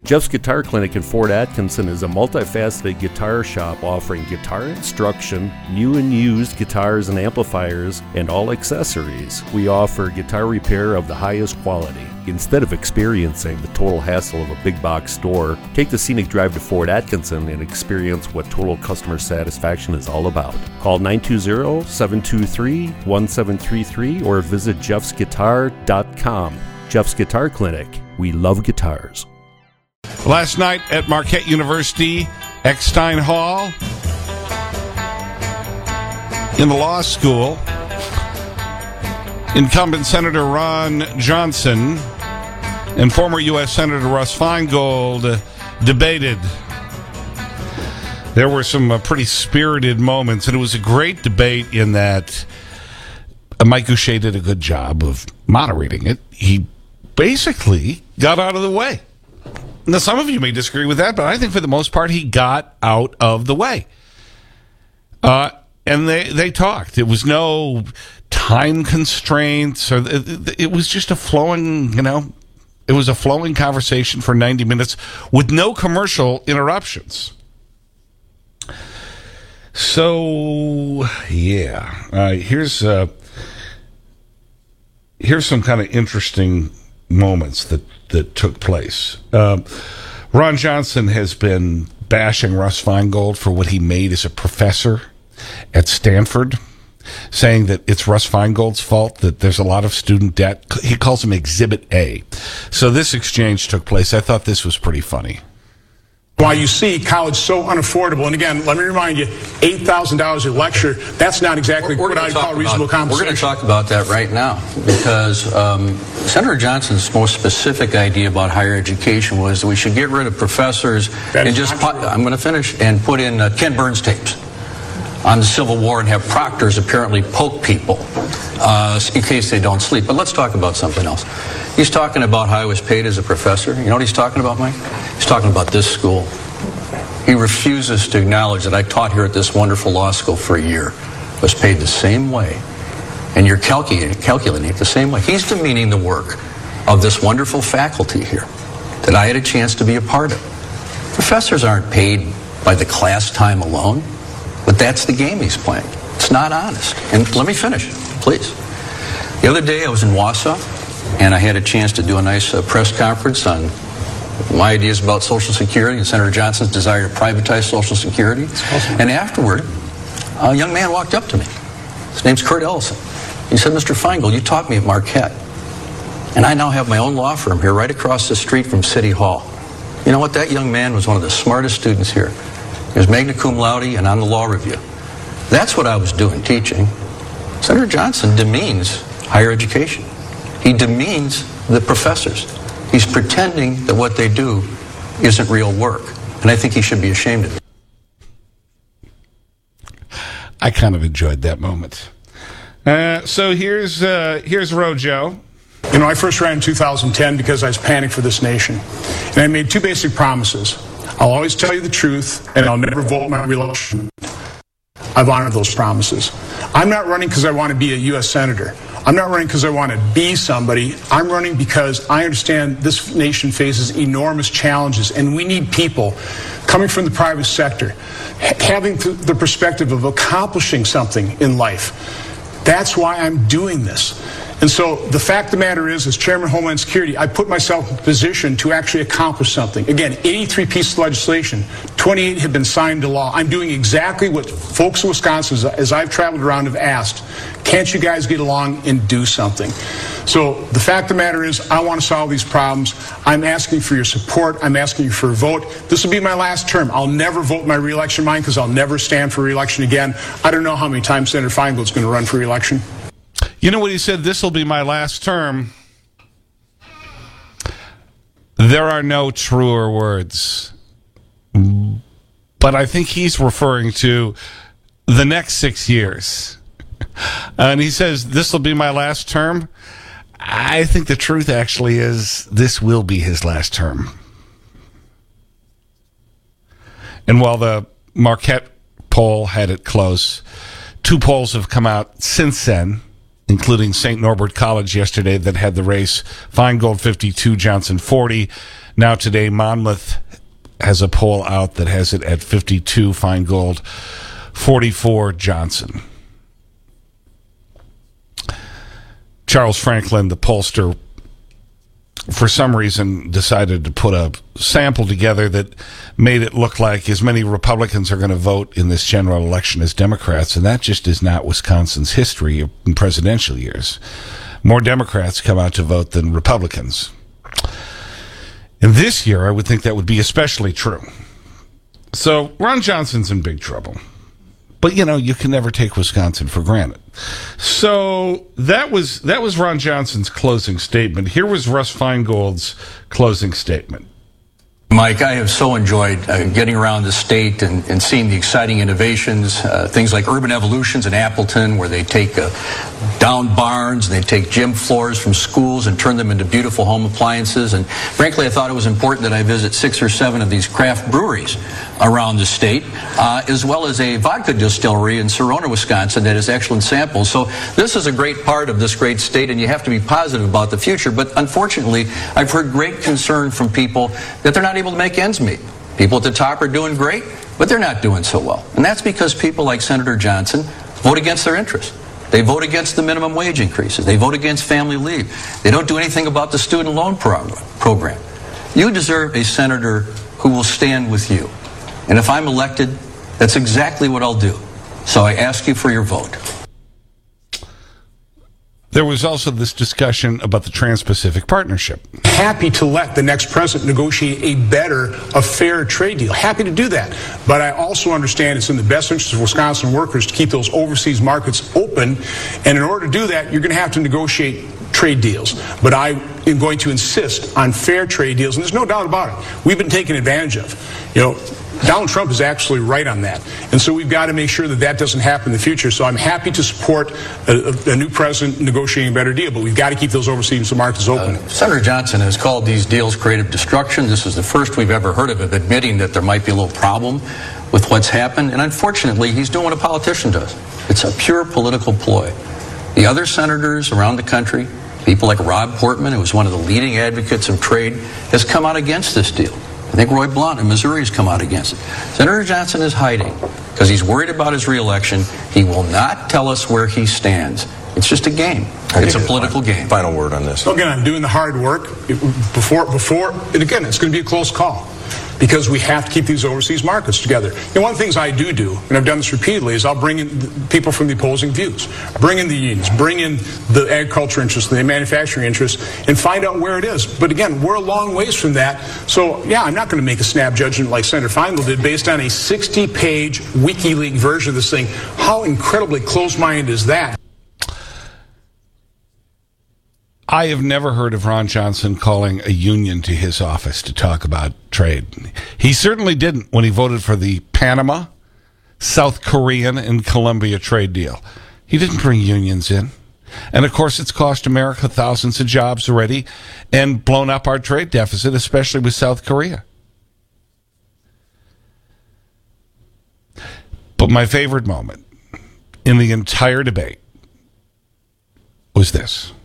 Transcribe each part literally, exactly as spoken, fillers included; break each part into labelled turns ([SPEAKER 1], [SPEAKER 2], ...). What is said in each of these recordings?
[SPEAKER 1] Jeff's Guitar Clinic in Fort Atkinson is a multifaceted guitar shop offering guitar instruction, new and used guitars and amplifiers, and all accessories. We offer guitar repair of the highest quality. Instead of experiencing the total hassle of a big box store, take the scenic drive to Fort Atkinson and experience what total customer satisfaction is all about. Call nine two zero, seven two three, one seven three three or visit jeffs guitar dot com. Jeff's Guitar Clinic. We love guitars.
[SPEAKER 2] Last night at Marquette University, Eckstein Hall, in the law school, incumbent Senator Ron Johnson and former U S Senator Russ Feingold debated. There were some uh, pretty spirited moments, and it was a great debate in that uh, Mike Goucher did a good job of moderating it. He basically got out of the way. Now, some of you may disagree with that, but I think for the most part, he got out of the way. Uh, and they, they talked. It was no time constraints. Or it, it was just a flowing, you know, it was a flowing conversation for ninety minutes with no commercial interruptions. So, yeah. Uh, here's, uh, here's some kind of interesting moments that that took place. Um, Ron Johnson has been bashing Russ Feingold for what he made as a professor at Stanford, saying that it's Russ Feingold's fault that there's a lot of student debt. He calls him Exhibit A. So this exchange took place. I thought this was pretty funny.
[SPEAKER 3] Why you see college so unaffordable, and again, let me remind you, eight thousand dollars a lecture, that's not exactly
[SPEAKER 4] we're, we're
[SPEAKER 3] what I call reasonable
[SPEAKER 4] about,
[SPEAKER 3] compensation.
[SPEAKER 4] We're going to talk about that right now, because um, Senator Johnson's most specific idea about higher education was that we should get rid of professors
[SPEAKER 3] that
[SPEAKER 4] and just, put, I'm going to finish, and put in uh, Ken Burns tapes on the Civil War and have proctors apparently poke people uh, in case they don't sleep. But let's talk about something else. He's talking about how I was paid as a professor. You know what he's talking about, Mike? He's talking about this school. He refuses to acknowledge that I taught here at this wonderful law school for a year. Was paid the same way. And you're calculating, calculating it the same way. He's demeaning the work of this wonderful faculty here that I had a chance to be a part of. Professors aren't paid by the class time alone, but that's the game he's playing. It's not honest. And let me finish, please. The other day I was in Wausau, and I had a chance to do a nice uh, press conference on my ideas about Social Security and Senator Johnson's desire to privatize Social Security. Awesome. And afterward, a young man walked up to me. His name's Kurt Ellison. He said, Mister Feingold, you taught me at Marquette, and I now have my own law firm here right across the street from City Hall. You know what? That young man was one of the smartest students here. He was magna cum laude and on the law review. That's what I was doing, teaching. Senator Johnson demeans higher education. He demeans the professors. He's pretending that what they do isn't real work. And I think he should be ashamed of it.
[SPEAKER 2] I kind of enjoyed that moment. Uh, so here's, uh, here's Rojo.
[SPEAKER 3] You know, I first ran in two thousand ten because I was panicked for this nation. And I made two basic promises. I'll always tell you the truth, and I'll never vote my reelection. I've honored those promises. I'm not running because I want to be a U S Senator. I'm not running because I want to be somebody. I'm running because I understand this nation faces enormous challenges, and we need people coming from the private sector, ha- having th- the perspective of accomplishing something in life. That's why I'm doing this. And so the fact of the matter is, as Chairman of Homeland Security, I put myself in a position to actually accomplish something. Again, eighty-three pieces of legislation, twenty-eight have been signed to law. I'm doing exactly what folks in Wisconsin, as I've traveled around, have asked. Can't you guys get along and do something? So the fact of the matter is, I want to solve these problems. I'm asking for your support. I'm asking you for a vote. This will be my last term. I'll never vote my reelection mind because I'll never stand for reelection again. I don't know how many times Senator Feingold's going to run for reelection.
[SPEAKER 2] You know what he said? This will be my last term. There are no truer words. But I think he's referring to the next six years. And he says, this will be my last term. I think the truth actually is this will be his last term. And while the Marquette poll had it close, two polls have come out since then, including Saint Norbert College yesterday that had the race. Feingold fifty-two, Johnson forty. Now today, Monmouth has a poll out that has it at fifty-two, Feingold forty-four, Johnson. Charles Franklin, the pollster, for some reason decided to put a sample together that made it look like as many Republicans are going to vote in this general election as Democrats, and that just is not Wisconsin's history in presidential years. More Democrats come out to vote than Republicans. And this year, I would think that would be especially true. So Ron Johnson's in big trouble. But, you know, you can never take Wisconsin for granted. So that was that was Ron Johnson's closing statement. Here was Russ Feingold's closing statement.
[SPEAKER 4] Mike, I have so enjoyed uh, getting around the state and, and seeing the exciting innovations, uh, things like Urban Evolutions in Appleton, where they take uh, down barns and they take gym floors from schools and turn them into beautiful home appliances. And frankly, I thought it was important that I visit six or seven of these craft breweries around the state, uh, as well as a vodka distillery in Serona, Wisconsin, that has excellent samples. So this is a great part of this great state, and you have to be positive about the future. But unfortunately, I've heard great concern from people that they're not able to make ends meet. People at the top are doing great, but they're not doing so well. And that's because people like Senator Johnson vote against their interests. They vote against the minimum wage increases. They vote against family leave. They don't do anything about the student loan program. You deserve a senator who will stand with you. And if I'm elected, that's exactly what I'll do. So I ask you for your vote.
[SPEAKER 2] There was also this discussion about the Trans-Pacific Partnership.
[SPEAKER 3] Happy to let the next president negotiate a better, a fair trade deal. Happy to do that. But I also understand it's in the best interest of Wisconsin workers to keep those overseas markets open. And in order to do that, you're going to have to negotiate trade deals. But I am going to insist on fair trade deals. And there's no doubt about it. We've been taken advantage of. You know, Donald Trump is actually right on that. And so we've got to make sure that that doesn't happen in the future. So I'm happy to support a, a new president negotiating a better deal, but we've got to keep those overseas markets open.
[SPEAKER 4] Uh, Senator Johnson has called these deals creative destruction. This is the first we've ever heard of him admitting that there might be a little problem with what's happened. And unfortunately, he's doing what a politician does. It's a pure political ploy. The other senators around the country, people like Rob Portman, who was one of the leading advocates of trade, has come out against this deal. I think Roy Blunt in Missouri has come out against it. Senator Johnson is hiding because he's worried about his reelection. He will not tell us where he stands. It's just a game. It's a political game.
[SPEAKER 5] Final word on this.
[SPEAKER 3] Again, I'm doing the hard work before, before, and again, it's going to be a close call because we have to keep these overseas markets together. And one of the things I do do, and I've done this repeatedly, is I'll bring in people from the opposing views, bring in the unions, bring in the agriculture interests, the manufacturing interests, and find out where it is. But again, we're a long ways from that. So, yeah, I'm not going to make a snap judgment like Senator Feingold did based on a sixty-page WikiLeaks version of this thing. How incredibly close-minded is that?
[SPEAKER 2] I have never heard of Ron Johnson calling a union to his office to talk about trade. He certainly didn't when he voted for the Panama, South Korean, and Colombia trade deal. He didn't bring unions in. And, of course, it's cost America thousands of jobs already and blown up our trade deficit, especially with South Korea. But my favorite moment in the entire debate was this.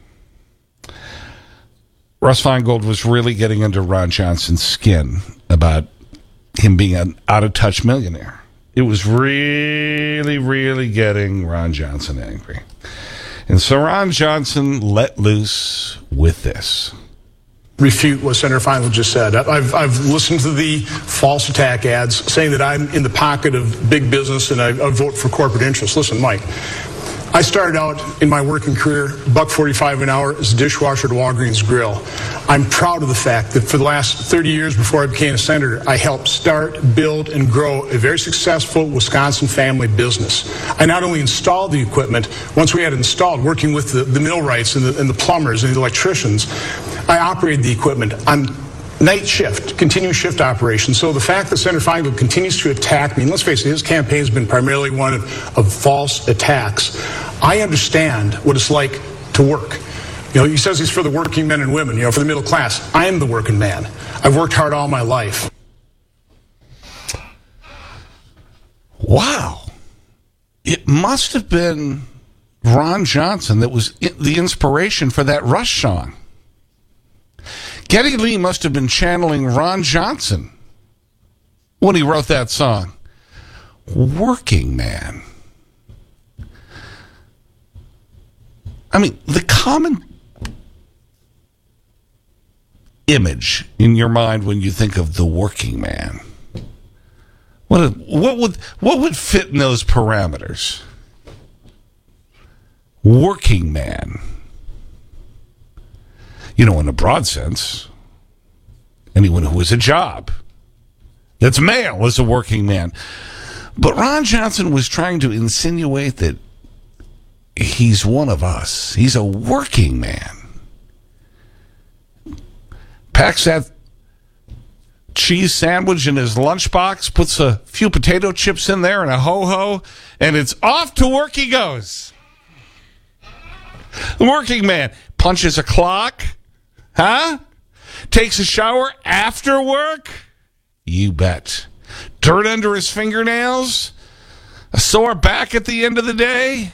[SPEAKER 2] Russ Feingold was really getting under Ron Johnson's skin about him being an out-of-touch millionaire. It was really, really getting Ron Johnson angry. And so Ron Johnson let loose with this.
[SPEAKER 3] Refute what Senator Feingold just said. I've, I've listened to the false attack ads saying that I'm in the pocket of big business and I, I vote for corporate interests. Listen, Mike, I started out in my working career, buck forty-five an hour as a dishwasher at Walgreens Grill. I'm proud of the fact that for the last thirty years before I became a senator, I helped start, build, and grow a very successful Wisconsin family business. I not only installed the equipment, once we had it installed, working with the, the millwrights and the, and the plumbers and the electricians, I operated the equipment on night shift, continuous shift operation. So the fact that Senator Feingold continues to attack me, and let's face it, his campaign has been primarily one of, of false attacks. I understand what it's like to work. You know, he says he's for the working men and women, you know, for the middle class. I am the working man. I've worked hard all my life.
[SPEAKER 2] Wow. It must have been Ron Johnson that was the inspiration for that Rush song. Geddy Lee must have been channeling Ron Johnson when he wrote that song. Working Man. I mean, the common image in your mind when you think of the working man, what what would what would fit in those parameters? Working man. You know, in a broad sense, anyone who has a job that's male is a working man. But Ron Johnson was trying to insinuate that he's one of us. He's a working man. Packs that cheese sandwich in his lunchbox, puts a few potato chips in there and a ho-ho, and it's off to work he goes. The working man punches a clock, huh? Takes a shower after work? You bet. Dirt under his fingernails? A sore back at the end of the day?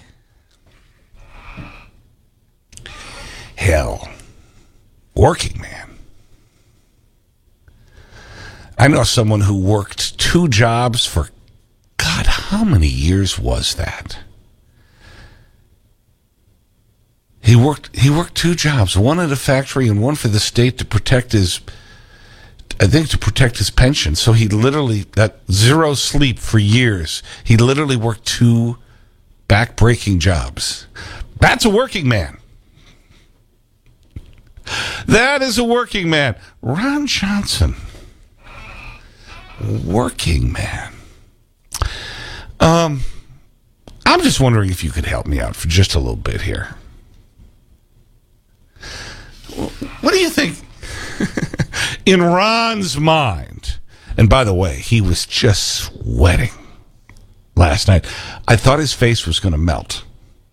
[SPEAKER 2] Hell. Working man. I know someone who worked two jobs for, God, how many years was that? He worked he worked two jobs, one at a factory and one for the state to protect his, I think to protect his pension. So he literally got zero sleep for years. He literally worked two back-breaking jobs. That's a working man. That is a working man. Ron Johnson. Working man. Um, I'm just wondering if you could help me out for just a little bit here. What do you think in Ron's mind? And by the way, he was just sweating last night. I thought his face was going to melt.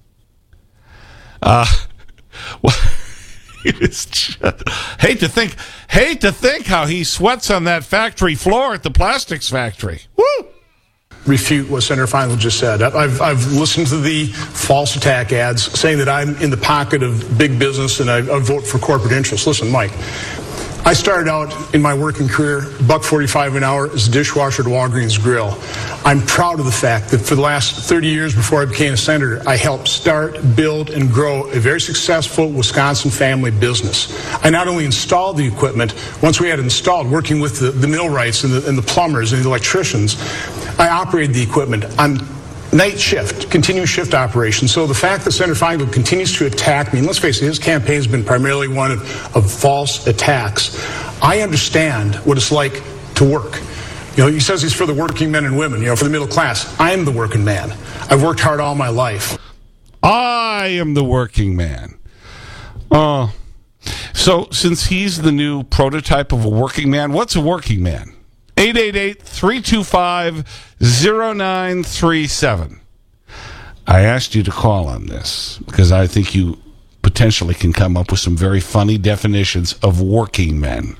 [SPEAKER 2] Uh, well, it is just, hate to think, hate to think how he sweats on that factory floor at the plastics factory. Woo!
[SPEAKER 3] Refute what Senator Feingold just said. I've, I've listened to the false attack ads saying that I'm in the pocket of big business and I, I vote for corporate interests. Listen, Mike, I started out in my working career, buck forty-five an hour as a dishwasher at Walgreens Grill. I'm proud of the fact that for the last thirty years before I became a senator, I helped start, build, and grow a very successful Wisconsin family business. I not only installed the equipment, once we had it installed, working with the, the millwrights and the, and the plumbers and the electricians, I operated the equipment on night shift, continuous shift operation. So the fact that Senator Feingold continues to attack me, and let's face it, his campaign has been primarily one of, of false attacks. I understand what it's like to work. You know, he says he's for the working men and women, you know, for the middle class. I am the working man. I've worked hard all my life.
[SPEAKER 2] I am the working man. Uh, so since he's the new prototype of a working man, what's a working man? eight eight eight, three two five, zero nine three seven. I asked you to call on this because I think you potentially can come up with some very funny definitions of working men.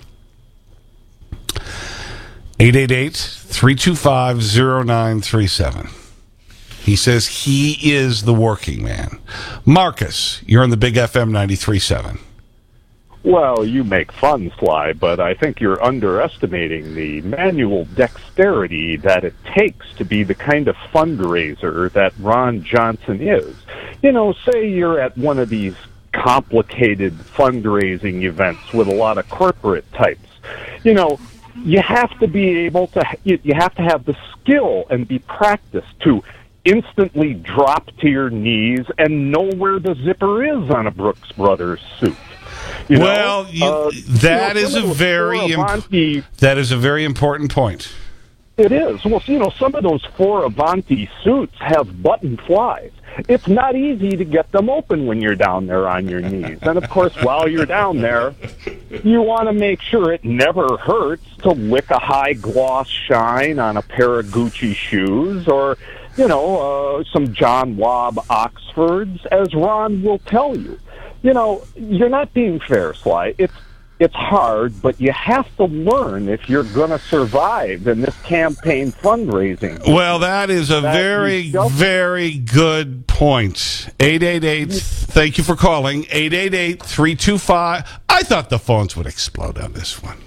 [SPEAKER 2] eight eight eight, three two five, zero nine three seven. He says he is the working man. Marcus, you're on the Big F M ninety-three point seven.
[SPEAKER 5] Well, you make fun, Sly, but I think you're underestimating the manual dexterity that it takes to be the kind of fundraiser that Ron Johnson is. You know, say you're at one of these complicated fundraising events with a lot of corporate types. You know, you have to be able to, you, you have to have the skill and be practiced to instantly drop to your knees and know where the zipper is on a Brooks Brothers suit. You
[SPEAKER 2] well,
[SPEAKER 5] know,
[SPEAKER 2] you,
[SPEAKER 5] uh,
[SPEAKER 2] that
[SPEAKER 5] you know,
[SPEAKER 2] is a very
[SPEAKER 5] Avanti,
[SPEAKER 2] that is a very important point.
[SPEAKER 5] It is. Well, you know, some of those four Avanti suits have button flies. It's not easy to get them open when you're down there on your knees. And, of course, while you're down there, you want to make sure it never hurts to lick a high-gloss shine on a pair of Gucci shoes or, you know, uh, some John Wabb Oxfords, as Ron will tell you. You know, you're not being fair, Sly. It's it's hard, but you have to learn if you're going to survive in this campaign fundraising.
[SPEAKER 2] Well, that is a
[SPEAKER 5] That
[SPEAKER 2] very,
[SPEAKER 5] just-
[SPEAKER 2] very good point. eight eight eight, thank you for calling. eight eight eight, three two five. I thought the phones would explode on this one.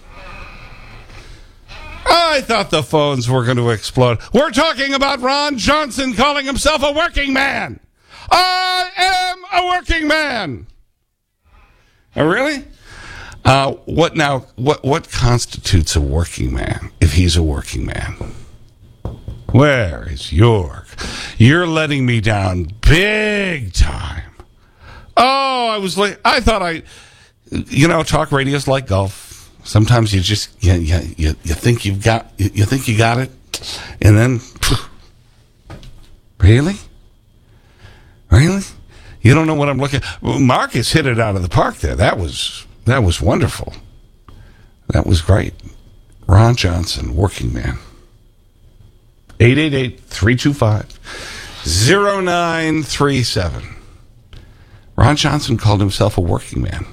[SPEAKER 2] I thought the phones were going to explode. We're talking about Ron Johnson calling himself a working man. I am a working man. Oh, really? Uh, what now? What what constitutes a working man? If he's a working man, where is York? You're letting me down big time. Oh, I was like, I thought I, you know, talk radio's like golf. Sometimes you just you you you, you think you've got you, you think you got it, and then phew, really, really, you don't know what I'm looking. Marcus hit it out of the park there. That was. That was wonderful. That was great. Ron Johnson, working man. eight eight eight, three two five, zero nine three seven. Ron Johnson called himself a working man.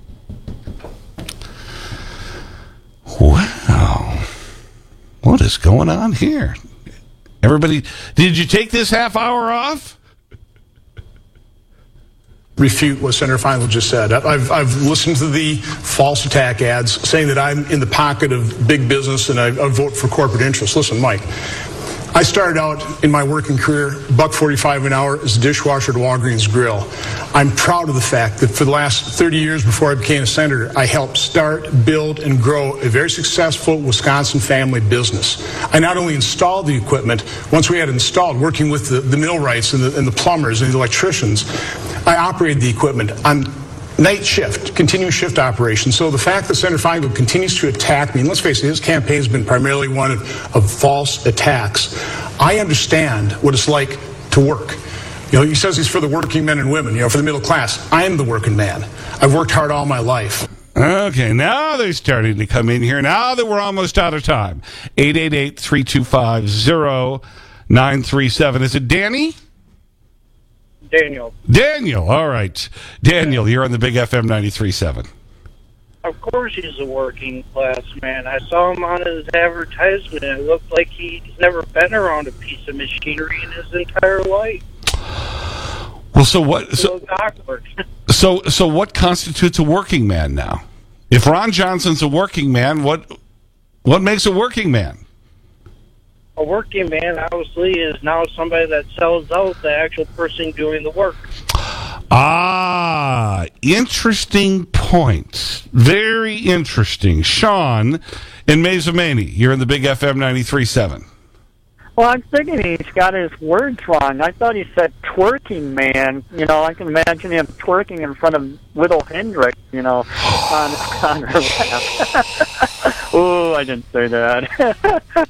[SPEAKER 2] Wow. What is going on here? Everybody, did you take this half hour off?
[SPEAKER 3] Refute what Senator Feingold just said. I've, I've listened to the false attack ads saying that I'm in the pocket of big business and I, I vote for corporate interests. Listen, Mike, I started out in my working career, buck forty-five an hour as a dishwasher at Walgreens Grill. I'm proud of the fact that for the last thirty years before I became a senator, I helped start, build, and grow a very successful Wisconsin family business. I not only installed the equipment, once we had it installed, working with the, the millwrights and the, and the plumbers and the electricians, I operated the equipment on night shift, continuous shift operation. So the fact that Senator Feingold continues to attack me, and let's face it, his campaign has been primarily one of, of false attacks. I understand what it's like to work. You know, he says he's for the working men and women, you know, for the middle class. I am the working man. I've worked hard all my life.
[SPEAKER 2] Okay, now they're starting to come in here. Now that we're almost out of time. eight eight eight, three two five, zero nine three seven. Is it Danny?
[SPEAKER 6] Daniel.
[SPEAKER 2] Daniel, all right. Daniel, you're on the Big F M ninety-three point seven.
[SPEAKER 6] Of course he's a working class man. I saw him on his advertisement. It looked like he's never been around a piece of machinery in his entire life.
[SPEAKER 2] Well, so what?
[SPEAKER 6] It
[SPEAKER 2] So,
[SPEAKER 6] looked awkward.
[SPEAKER 2] so, so what constitutes a working man now? If Ron Johnson's a working man, what, what makes a working man?
[SPEAKER 6] A working man, obviously, is now somebody that sells out the actual person doing the work.
[SPEAKER 2] Ah, interesting point. Very interesting. Sean in Mazomanie, you're in the Big F M ninety-three point seven.
[SPEAKER 7] Well, I'm thinking he's got his words wrong. I thought he said twerking man. You know, I can imagine him twerking in front of little Hendrick, you know, on, on her lap. Oh, I didn't say that.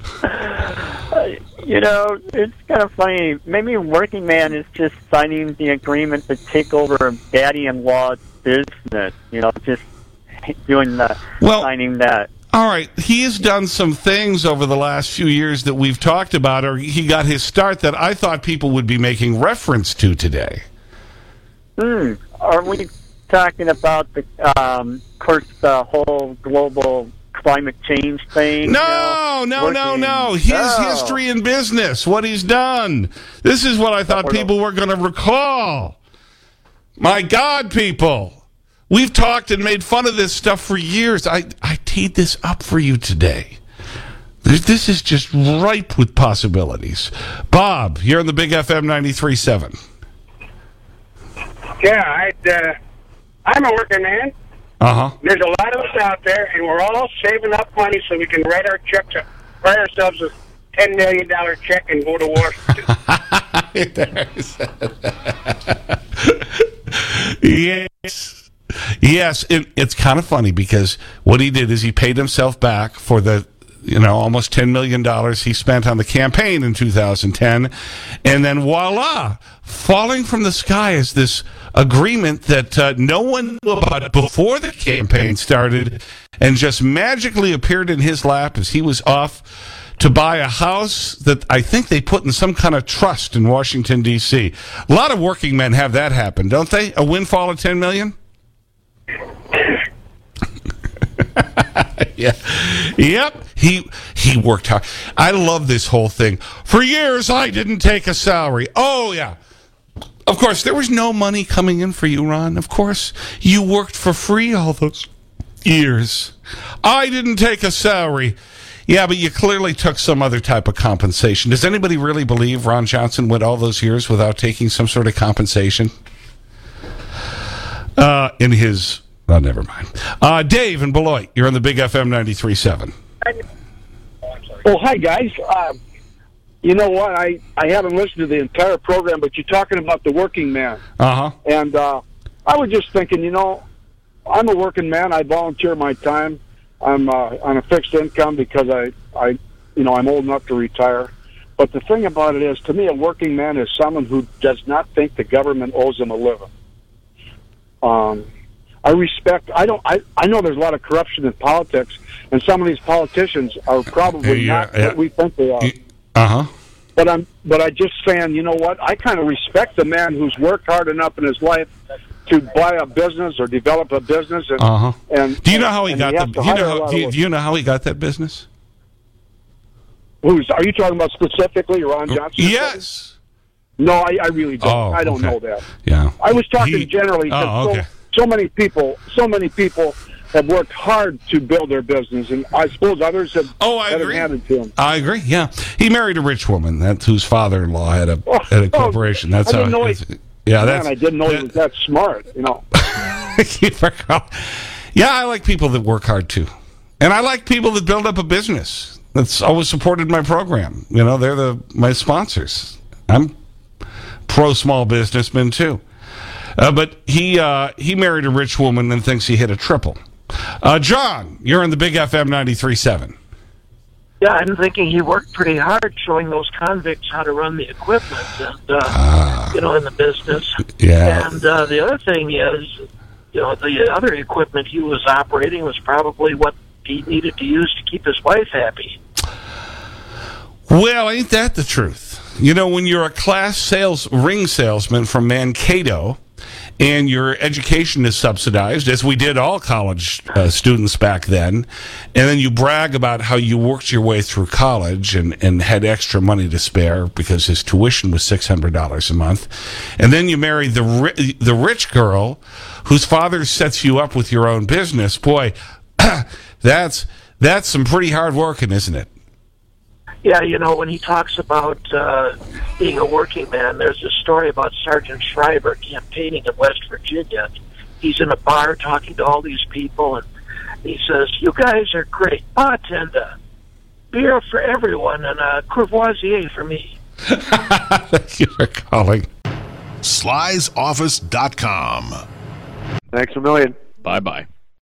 [SPEAKER 7] You know, it's kind of funny. Maybe working man is just signing the agreement to take over daddy-in-law's business. You know, just doing the,
[SPEAKER 2] Well,
[SPEAKER 7] signing that.
[SPEAKER 2] All right, he has done some things over the last few years that we've talked about, or he got his start that I thought people would be making reference to today.
[SPEAKER 7] Hmm. Are we talking about the, um, of course, the whole global climate change thing?
[SPEAKER 2] No,
[SPEAKER 7] you
[SPEAKER 2] no,
[SPEAKER 7] know,
[SPEAKER 2] no,
[SPEAKER 7] working-
[SPEAKER 2] no. His
[SPEAKER 7] No.
[SPEAKER 2] history in business, what he's done. This is what I thought people were going to recall. My God, people. We've talked and made fun of this stuff for years. I, I teed this up for you today. This, this is just ripe with possibilities. Bob, you're on the Big F M ninety-three point seven.
[SPEAKER 8] Yeah, I'd, uh, I'm a working man.
[SPEAKER 2] Uh-huh.
[SPEAKER 8] There's a lot of us out there, and we're all saving up money so we can write our check to write ourselves a ten million dollar check and go to Washington.
[SPEAKER 2] Yes. Yes, it, it's kind of funny because what he did is he paid himself back for the, you know, almost ten million dollars he spent on the campaign in two thousand ten. And then voila, falling from the sky is this agreement that uh, no one knew about before the campaign started and just magically appeared in his lap as he was off to buy a house that I think they put in some kind of trust in Washington, D C A lot of working men have that happen, don't they? A windfall of ten million dollars? Yeah. Yep. He, he worked hard. I love this whole thing. For years, I didn't take a salary. Oh, yeah. Of course, there was no money coming in for you, Ron. Of course, you worked for free all those years. I didn't take a salary. Yeah, but you clearly took some other type of compensation. Does anybody really believe Ron Johnson went all those years without taking some sort of compensation? Uh, in his... Oh, never mind. Uh, Dave in Beloit, you're on the Big F M ninety-three point seven.
[SPEAKER 8] Well, hi, guys. Uh, you know what? I, I haven't listened to the entire program, but you're talking about the working man.
[SPEAKER 2] Uh-huh.
[SPEAKER 8] And uh, I was just thinking, you know, I'm a working man. I volunteer my time. I'm uh, on a fixed income because I, I, you know, I'm old enough to retire. But the thing about it is, to me, a working man is someone who does not think the government owes him a living. Um, I respect. I don't. I, I know there's a lot of corruption in politics, and some of these politicians are probably
[SPEAKER 2] yeah,
[SPEAKER 8] not
[SPEAKER 2] yeah.
[SPEAKER 8] what we think they are.
[SPEAKER 2] Uh huh.
[SPEAKER 8] But I'm. But I just saying, you know what? I kind of respect the man who's worked hard enough in his life to buy a business or develop a business. And,
[SPEAKER 2] uh-huh.
[SPEAKER 8] and
[SPEAKER 2] do you know how he got
[SPEAKER 8] he
[SPEAKER 2] the? Do you know how, do you, do you know how he got that business?
[SPEAKER 8] Who's? Are you talking about specifically Ron Johnson?
[SPEAKER 2] Yes.
[SPEAKER 8] No, I, I really don't.
[SPEAKER 2] Oh,
[SPEAKER 8] I don't
[SPEAKER 2] okay.
[SPEAKER 8] know that.
[SPEAKER 2] Yeah.
[SPEAKER 8] I was talking
[SPEAKER 2] He-
[SPEAKER 8] generally. 'cause
[SPEAKER 2] Oh, okay.
[SPEAKER 8] so, so many people. So many people have worked hard to build their business, and I suppose others have.
[SPEAKER 2] Oh, I
[SPEAKER 8] had
[SPEAKER 2] agree.
[SPEAKER 8] it handed to them.
[SPEAKER 2] I agree. Yeah, he married a rich woman. That's whose father-in-law had a
[SPEAKER 8] Oh,
[SPEAKER 2] had a
[SPEAKER 8] oh,
[SPEAKER 2] corporation. That's
[SPEAKER 8] I
[SPEAKER 2] how.
[SPEAKER 8] didn't know he-
[SPEAKER 2] that's- yeah,
[SPEAKER 8] Man,
[SPEAKER 2] that's.
[SPEAKER 8] I didn't know
[SPEAKER 2] that,
[SPEAKER 8] he was that smart. You know.
[SPEAKER 2] Yeah, I like people that work hard too, and I like people that build up a business. That's always supported my program. You know, they're the my sponsors. I'm pro small businessman too. Uh, but he uh, he married a rich woman and thinks he hit a triple. Uh, John, you're in the Big F M ninety-three point seven.
[SPEAKER 9] Yeah, I'm thinking he worked pretty hard showing those convicts how to run the equipment and, uh, uh, you know, in the business.
[SPEAKER 2] Yeah.
[SPEAKER 9] And uh, the other thing is, you know, the other equipment he was operating was probably what he needed to use to keep his wife happy.
[SPEAKER 2] Well, ain't that the truth? You know, when you're a class sales ring salesman from Mankato and your education is subsidized, as we did all college uh, students back then, and then you brag about how you worked your way through college and, and had extra money to spare because his tuition was six hundred dollars a month, and then you marry the, ri the rich girl whose father sets you up with your own business, boy, that's, that's some pretty hard working, isn't it?
[SPEAKER 9] Yeah, you know, when he talks about uh, being a working man, there's a story about Sergeant Schreiber campaigning in West Virginia. He's in a bar talking to all these people, and he says, "You guys are great. Bartender, beer for everyone, and a Courvoisier for me."
[SPEAKER 2] Thank you for calling.
[SPEAKER 10] Slys Office dot com.
[SPEAKER 5] Thanks a million. Bye-bye.